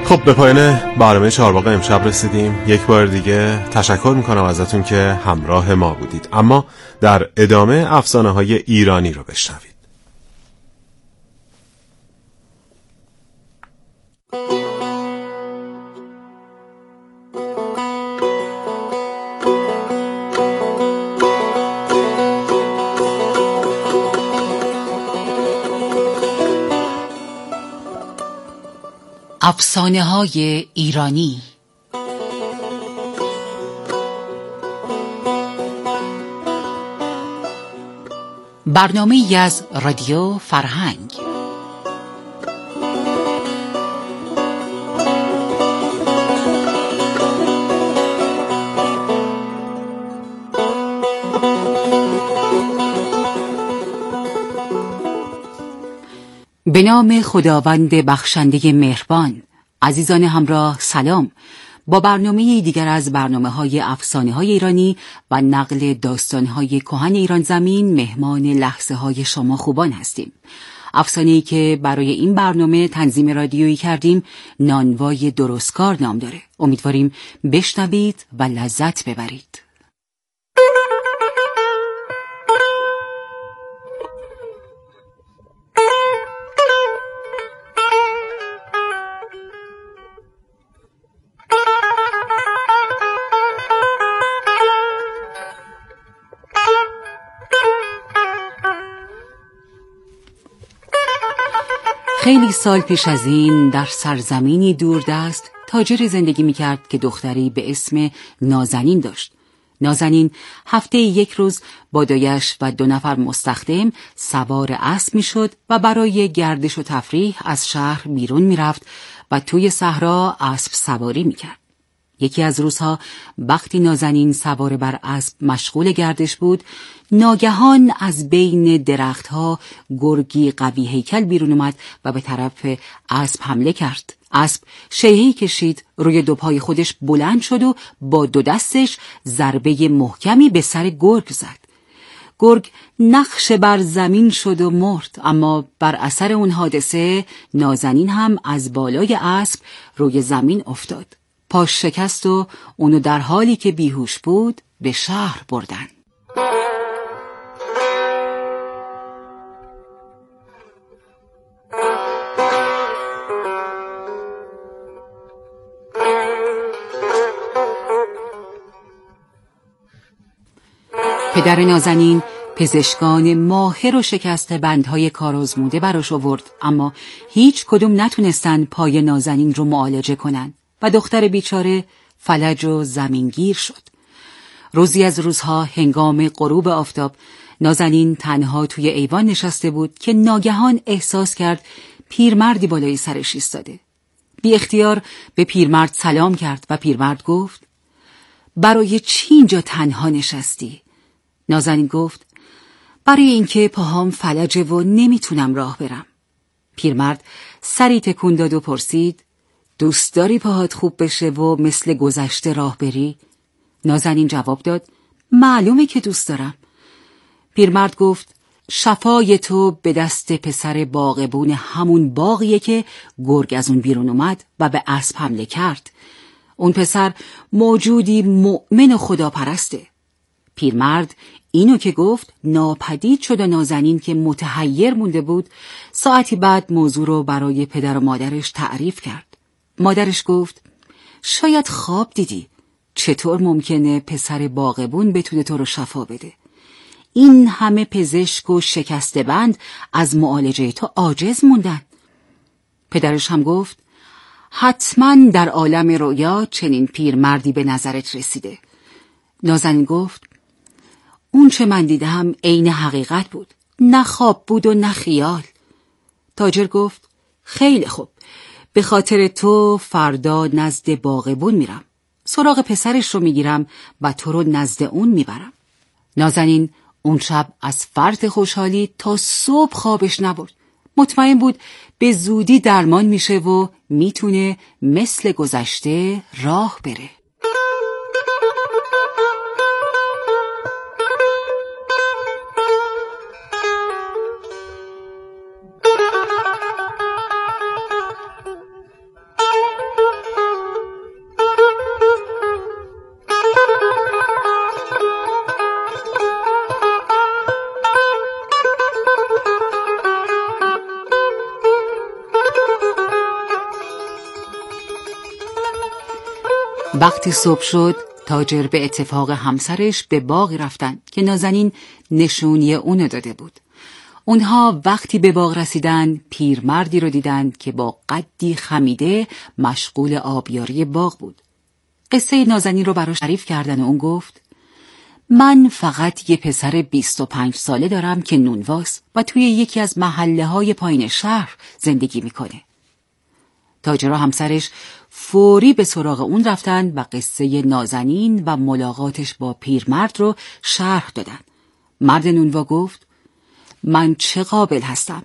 خب به پایان برنامه چهارباغ امشب رسیدیم. یک بار دیگه تشکر میکنم ازتون که همراه ما بودید. اما در ادامه افسانه‌های ایرانی رو بشنوید. افسانه‌های ایرانی. برنامه‌ای از رادیو فرهنگ. به نام خداوند بخشنده مهربان. عزیزان همراه سلام. با برنامه دیگر از برنامه‌های افسانه‌های ایرانی و نقل داستان‌های کهن ایران زمین مهمان لحظه‌های شما خوبان هستیم. افسانه‌ای که برای این برنامه تنظیم رادیویی کردیم نانوای درستکار نام داره. امیدواریم بشنوید و لذت ببرید. خیلی سال پیش از این در سرزمینی دوردست تاجری زندگی می‌کرد که دختری به اسم نازنین داشت. نازنین هفته یک روز با دایش و 2 نفر مستخدم سوار اسب می‌شد و برای گردش و تفریح از شهر بیرون می‌رفت و توی صحرا اسب سواری می‌کرد. یکی از روزها وقتی نازنین سوار بر اسب مشغول گردش بود، ناگهان از بین درختها گرگی قوی هیکل بیرون اومد و به طرف اسب حمله کرد. اسب شیهه‌ای کشید، روی 2 پای خودش بلند شد و با 2 دستش ضربه محکمی به سر گرگ زد. گرگ نقش بر زمین شد و مرد، اما بر اثر اون حادثه نازنین هم از بالای اسب روی زمین افتاد. پاش شکست و اونو در حالی که بیهوش بود به شهر بردن. پدر نازنین پزشکان ماهر و شکسته بندهای کارآزموده براش آورد، اما هیچ کدوم نتونستن پای نازنین رو معالجه کنن و دختر بیچاره فلج و زمینگیر شد. روزی از روزها هنگام غروب آفتاب نازنین تنها توی ایوان نشسته بود که ناگهان احساس کرد پیرمردی بالای سرش ایستاده. بی اختیار به پیرمرد سلام کرد و پیرمرد گفت: برای چی اینجا تنها نشستی؟ نازنین گفت: برای اینکه پاهام فلجه و نمیتونم راه برم. پیرمرد سری تکون داد و پرسید: دوست داری پاهات خوب بشه و مثل گذشته راه بری؟ نازنین جواب داد: معلومه که دوست دارم. پیرمرد گفت: شفای تو به دست پسر باغبون همون باغیه که گرگ از اون بیرون اومد و به اسب حمله کرد. اون پسر موجودی مؤمن و خداپرسته. پیرمرد اینو که گفت ناپدید شد و نازنین که متحیر مونده بود ساعتی بعد موضوع رو برای پدر و مادرش تعریف کرد. مادرش گفت: شاید خواب دیدی. چطور ممکنه پسر باغبون بتونه تو رو شفا بده؟ این همه پزشک و شکسته بند از معالجه تو عاجز موندن. پدرش هم گفت: حتما در عالم رویا چنین پیرمردی به نظرت رسیده. نازنین گفت: اون چه من دیدم عین حقیقت بود، نه خواب بود و نه خیال. تاجر گفت: خیلی خوب، به خاطر تو فردا نزد باغبون میرم، سراغ پسرش رو میگیرم و تو رو نزد اون میبرم. نازنین اون شب از فرط خوشحالی تا صبح خوابش نبرد. مطمئن بود به زودی درمان میشه و میتونه مثل گذشته راه بره. وقتی صبح شد تاجر به اتفاق همسرش به باغی رفتن که نازنین نشونی اونو داده بود. اونها وقتی به باغ رسیدن پیرمردی رو دیدن که با قدی خمیده مشغول آبیاری باغ بود. قصه نازنین رو براش تعریف کردن و اون گفت من فقط یه پسر 25 ساله دارم که نونواست و توی یکی از محله‌های پایین شهر زندگی میکنه. تاجر و همسرش فوری به سراغ اون رفتن و قصه نازنین و ملاقاتش با پیرمرد رو شرح دادن. مرد نونوا گفت من چه قابل هستم؟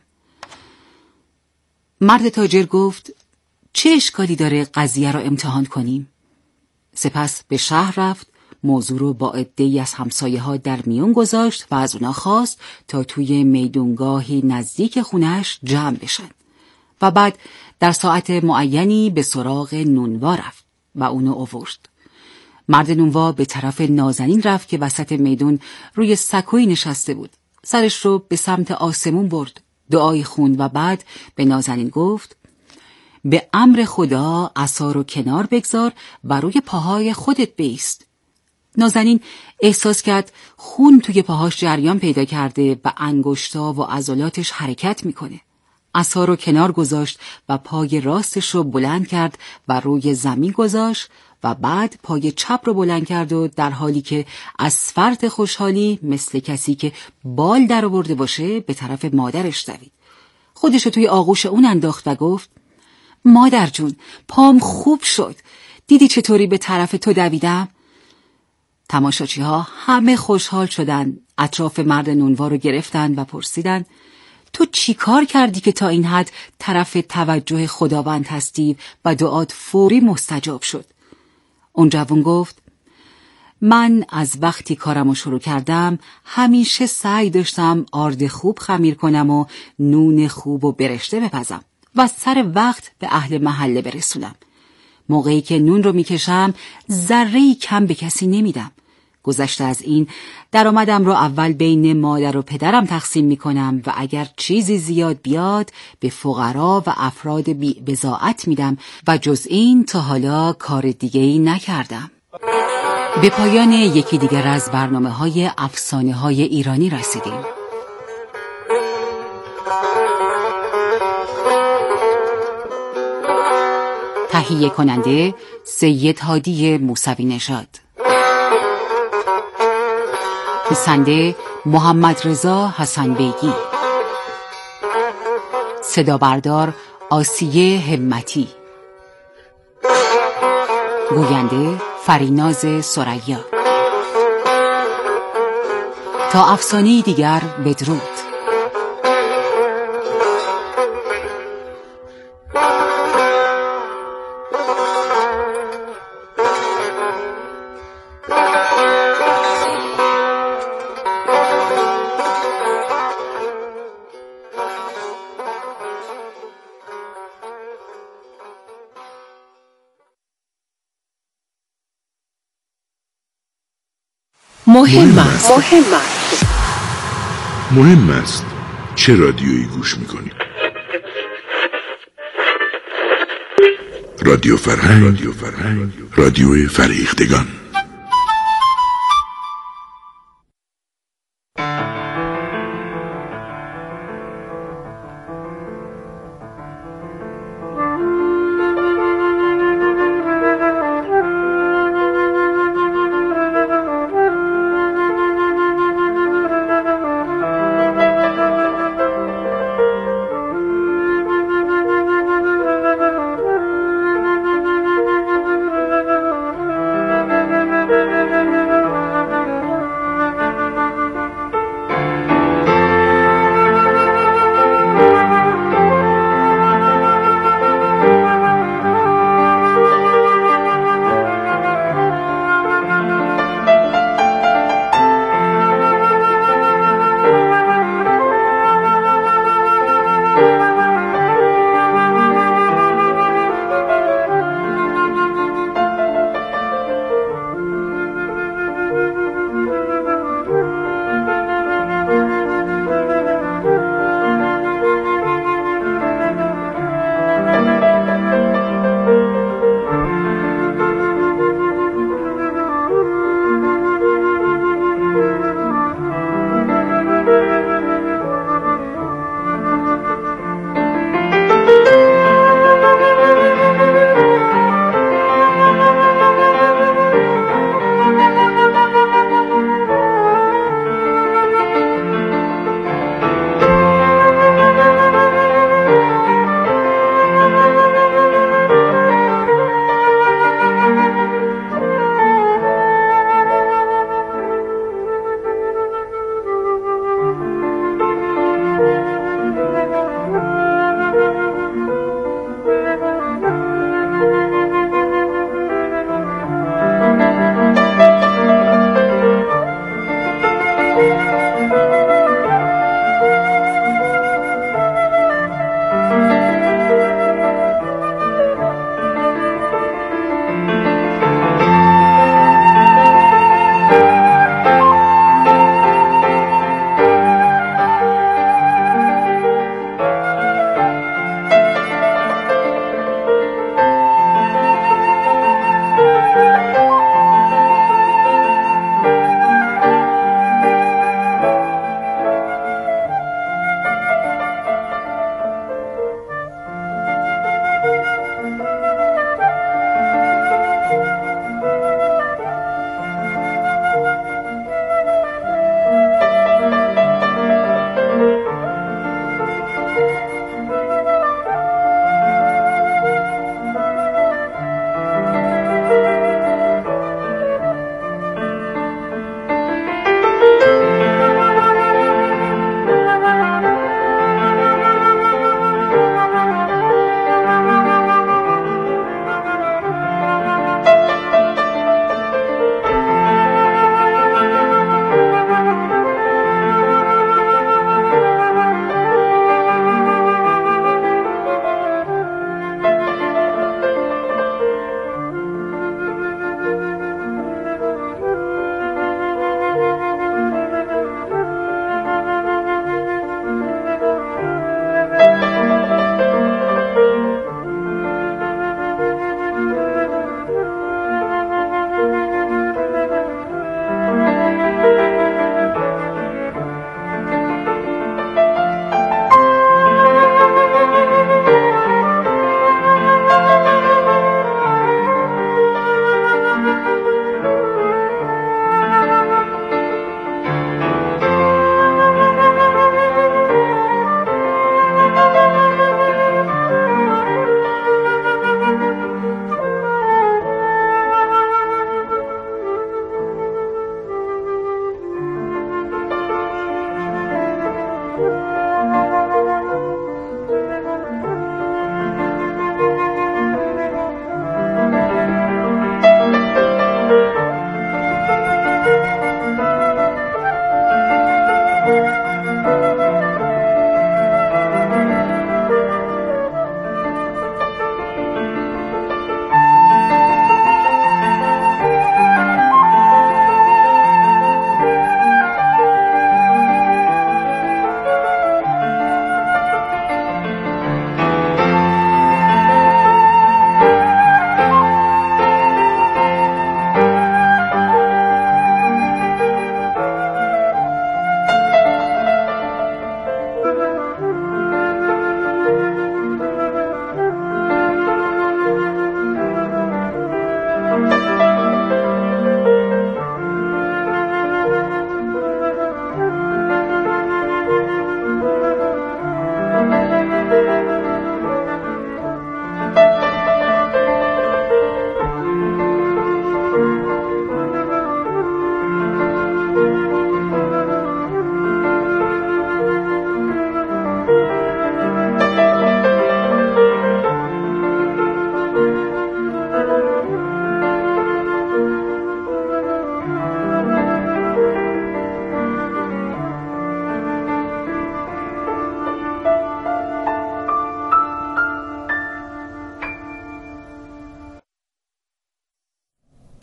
مرد تاجر گفت چه اشکالی داره قضیه رو امتحان کنیم؟ سپس به شهر رفت، موضوع رو با عده‌ای از همسایه‌ها در میون گذاشت و از اونا خواست تا توی میدونگاهی نزدیک خونش جمع بشن و بعد در ساعت معینی به سراغ نونوا رفت و اونو آورد. مرد نونوا به طرف نازنین رفت که وسط میدون روی سکویی نشسته بود. سرش رو به سمت آسمون برد، دعای خوند و بعد به نازنین گفت به امر خدا عصا رو کنار بگذار و روی پاهای خودت بایست. نازنین احساس کرد خون توی پاهاش جریان پیدا کرده و انگشتا و عضلاتش حرکت میکنه. عصا رو کنار گذاشت و پای راستش رو بلند کرد و روی زمین گذاشت و بعد پای چپ رو بلند کرد و در حالی که از فرط خوشحالی مثل کسی که بال در آورده باشه به طرف مادرش دوید. خودش رو توی آغوش اون انداخت و گفت مادر جون پام خوب شد، دیدی چطوری به طرف تو دویدم؟ تماشاچی ها همه خوشحال شدن، اطراف مرد نونوا رو گرفتن و پرسیدن تو چی کار کردی که تا این حد طرف توجه خداوند هستی و دعات فوری مستجاب شد؟ اون جوان گفت من از وقتی کارمو شروع کردم همیشه سعی داشتم آرد خوب خمیر کنم و نون خوب و برشته بپزم و سر وقت به اهل محله برسونم. موقعی که نون رو میکشم ذره‌ای کم به کسی نمیدم. گذشته از این درآمدم رو اول بین مادر و پدرم تقسیم میکنم و اگر چیزی زیاد بیاد به فقرا و افراد بی بضاعت میدم و جز این تا حالا کار دیگه‌ای نکردم. به پایان یکی دیگر از برنامه‌های افسانه‌های ایرانی رسیدیم. تهیه کننده سید هادی موسوی نژاد، نویسنده محمد رضا حسن بیگی، صدا بردار آسیه همتی، گوینده فریناز ثریا. تا افسانه‌ای دیگر بدرود. مهم است چه رادیویی گوش میکنی؟ رادیو فرهنگ، رادیو فریختگان.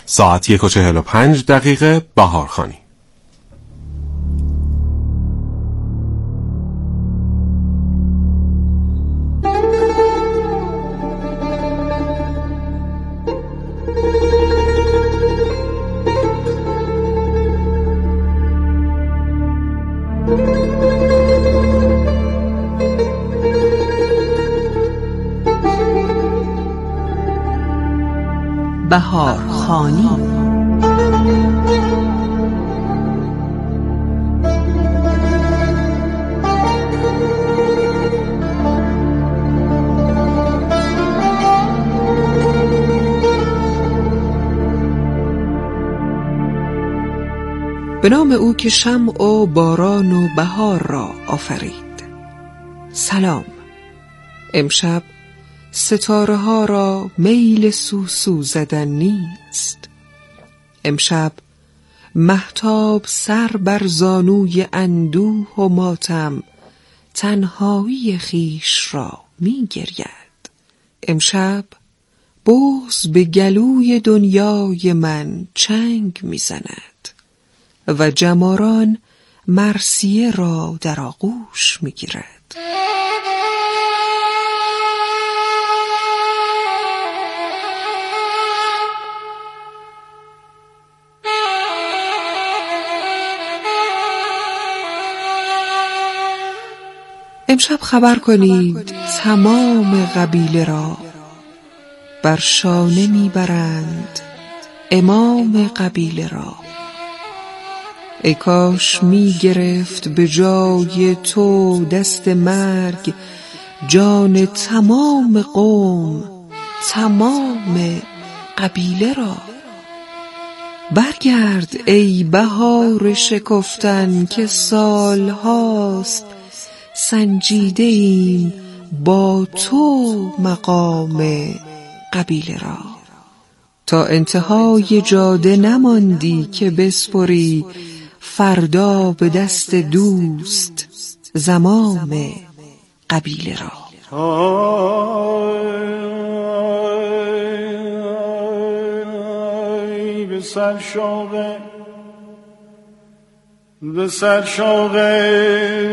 ساعت 1:45 بهارخانی. بهارخانی. به نام او که شمع و باران و بهار را آفرید. سلام. امشب ستاره ها را میل سوسو زدن نیست. امشب مهتاب سر بر زانوی اندوه و ماتم تنهایی خیش را می گرید. امشب بغض به گلوی دنیای من چنگ می زند و جماران مرثیه را در آغوش می گیرد. امشب خبر کنید تمام قبیله را بر شانه میبرند امام قبیله را. ای کاش میگرفت به جای تو دست مرگ جان تمام قوم تمام قبیله را. برگرد ای بهار شکفتن که سالهاست سنجیده ایم با تو مقام قبیله را. تا انتهای جاده نماندی که بسپری فردا به دست دوست زمام قبیله را. به سر شاقه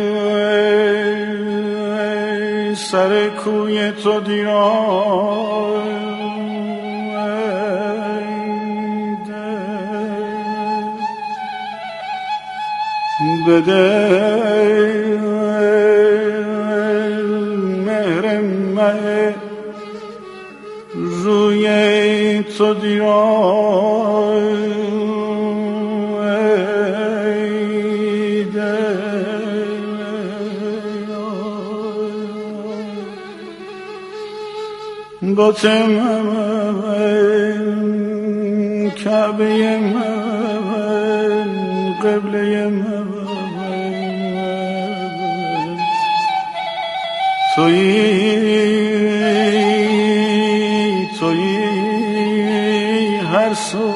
سر کوی تو دیران بده مهر مه روی تو دیران باطم من کعبه من قبله من تویی هر سو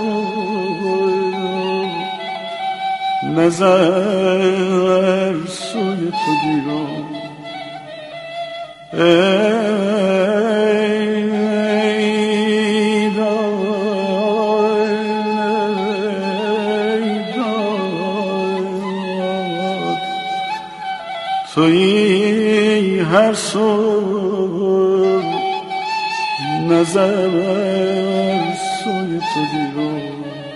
نظر سوی تو دیرم تویی هر سو نظر سوی تو دیرم.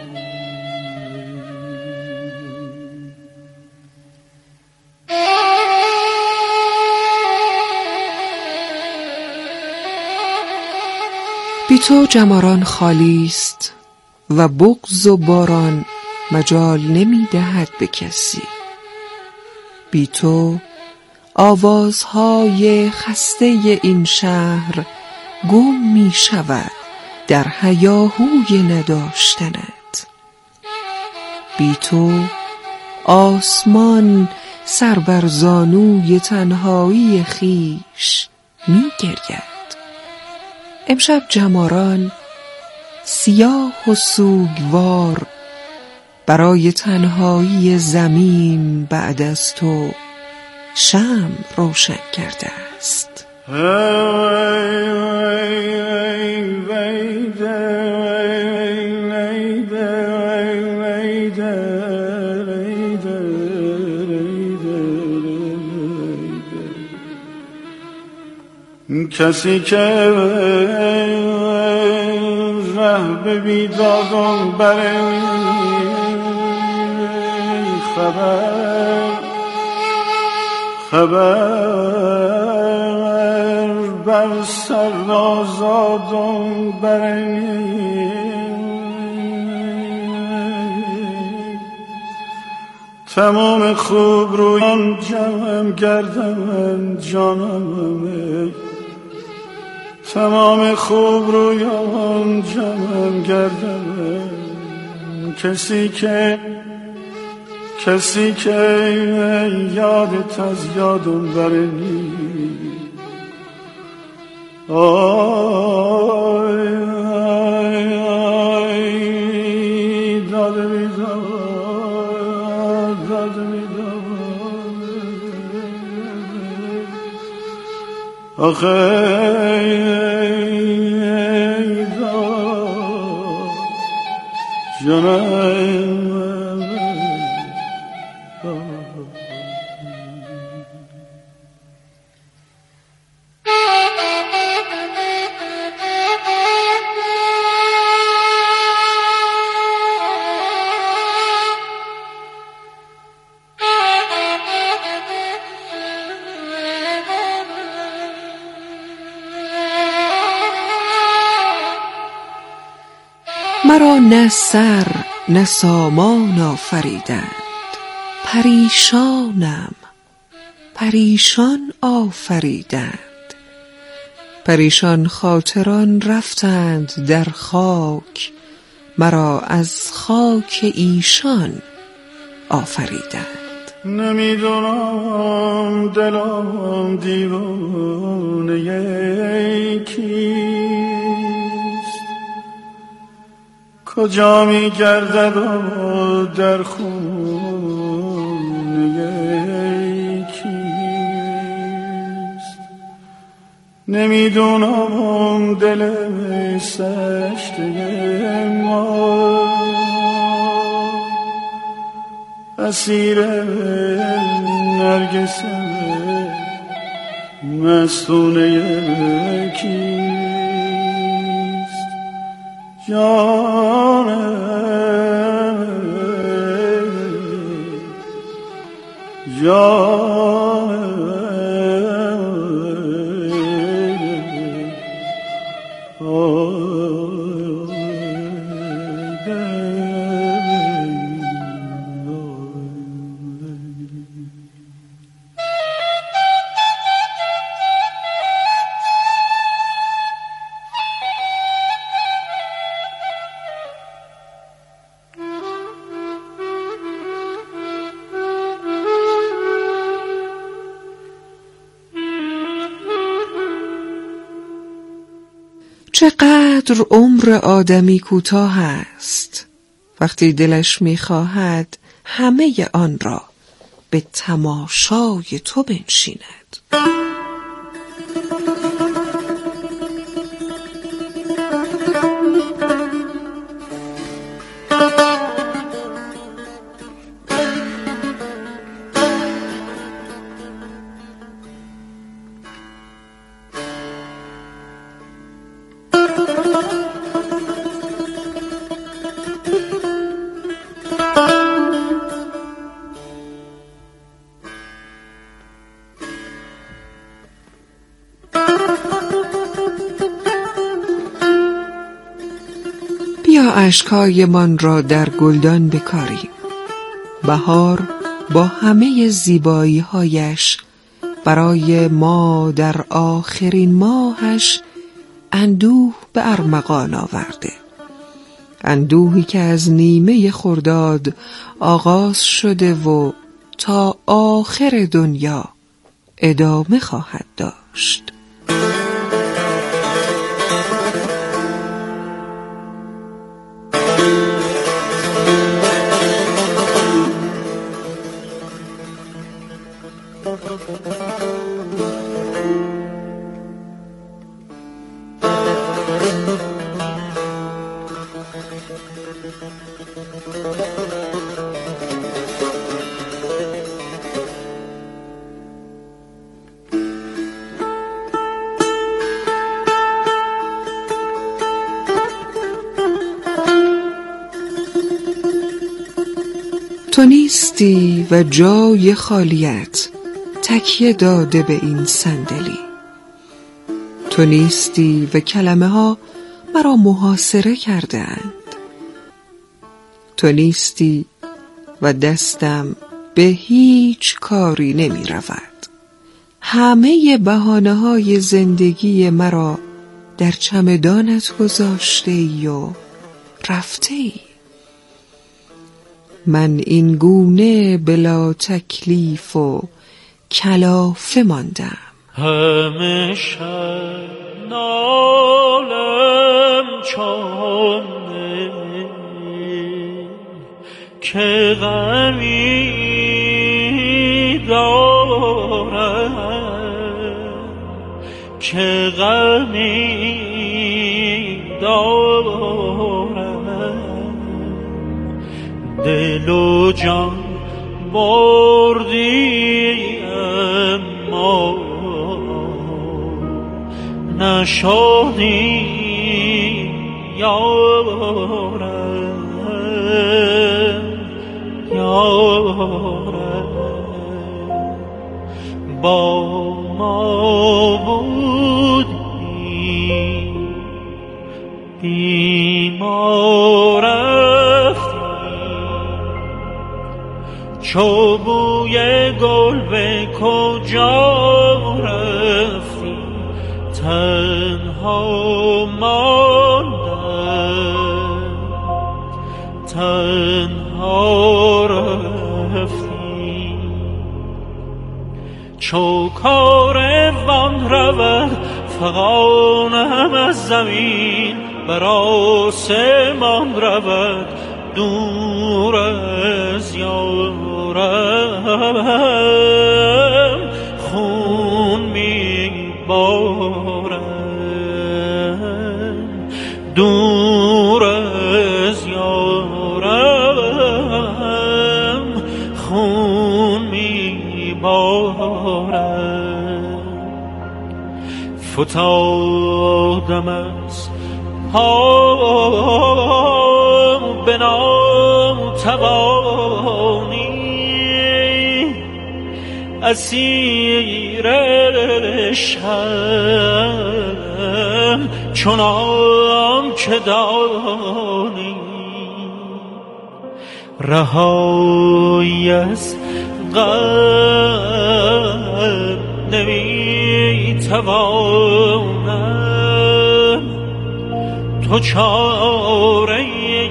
بی تو جماران خالی است و بغض و باران مجال نمی دهد به کسی. بی تو آوازهای خسته این شهر گم می شود در هیاهوی نداشتنت. بی تو آسمان سر بر زانوی تنهایی خیش می گرید. امشب جماران سیاه و سوگوار برای تنهایی زمین بعد از تو شمع روشن کرده است. کسی که ره به بیدادم بره خبر بر سرنازادم بره تمام خوب رویان جمعم گردم جانم تمام خوب رویان جمعم گردم کسی که یادت از یادم برنی آی آی آی داده بیداد داده بیداد آخه ای داد جانم مرا نه سر نه سامان آفریدند پریشانم پریشان آفریدند پریشان خاطران رفتند در خاک مرا از خاک ایشان آفریدند نمیدونم دلم دیوانه کیست کجا میگردد و در خونه کیست نمیدونم دل سشته ما اسیر نرگس مستونه کیست جانم چقدر عمر آدمی کوتاه است وقتی دلش می‌خواهد همه آن را به تماشای تو بنشیند بیا اشک‌هایمان را در گلدان بکاریم بهار با همه زیبایی‌هایش برای ما در آخرین ماهش اندوه به ارمغان آورده اندوهی که از نیمه خرداد آغاز شده و تا آخر دنیا ادامه خواهد داشت تو نیستی و جای خالیت تکیه داده به این صندلی. تو نیستی و کلمه ها مرا محاصره کرده اند. تو نیستی و دستم به هیچ کاری نمی رود. همه بهانه‌های زندگی مرا در چمدانت گذاشته ای و رفته ای. من این گونه بلا تکلیف و کلافه ماندم. همیشه نالم چونه که غمی دارم، که غمی دارم، دل و جان بردی اما نشدی یارم، یارم. با ما بودی بی ما رفتی، چو بوی گل به کجا رفتی، تنها ماندم، تنها رفتی. چو کاروان رود فغانم از زمین، بر آسمان رود دور از یارم، خون می بارم دور از یارم، خون می بارم. فتادم از پام به ناتوانی، اسیر عشقم چنان که دانی، رهایی از غم نمیتوانم، تو چاره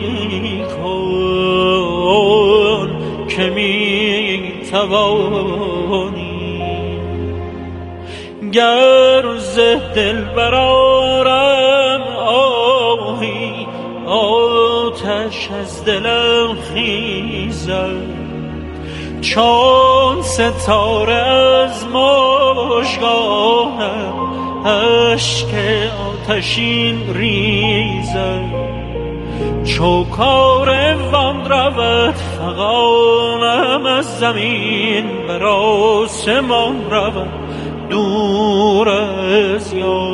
کن که میتوانی. گر ز دل برآرم آهی، آتش از دلم خیزد، چون ستاره از مژگانم اشک آتشین ریزد. چو کاروان رود فغانم از زمین، بر آسمان رود دور از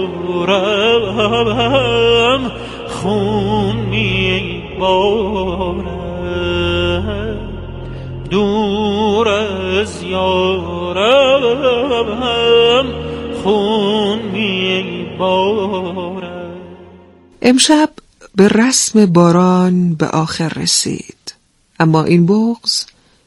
یارم، خون می بارم دور از یارم، خون می بارم. امشب به رسم باران به آخر رسید، اما این بغض